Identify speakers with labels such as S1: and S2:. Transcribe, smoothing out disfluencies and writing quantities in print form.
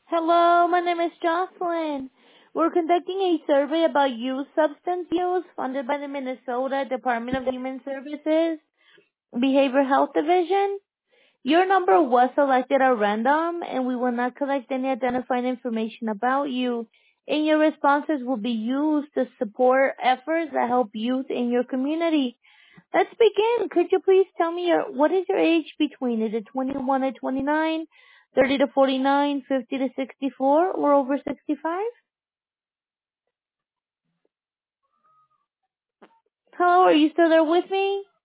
S1: Hello, my name is Jocelyn. We're conducting a survey about youth substance use funded by the Minnesota Department of Human Services Behavioral Health Division. Your number was selected at random, and we will not collect any identifying information about you, and your responses will be used to support efforts that help youth in your community. Let's begin. Could you please tell me what is your age between? Is it 21 to 29, 30 to 49, 50 to 64, or over 65? Hello, are you still there with me?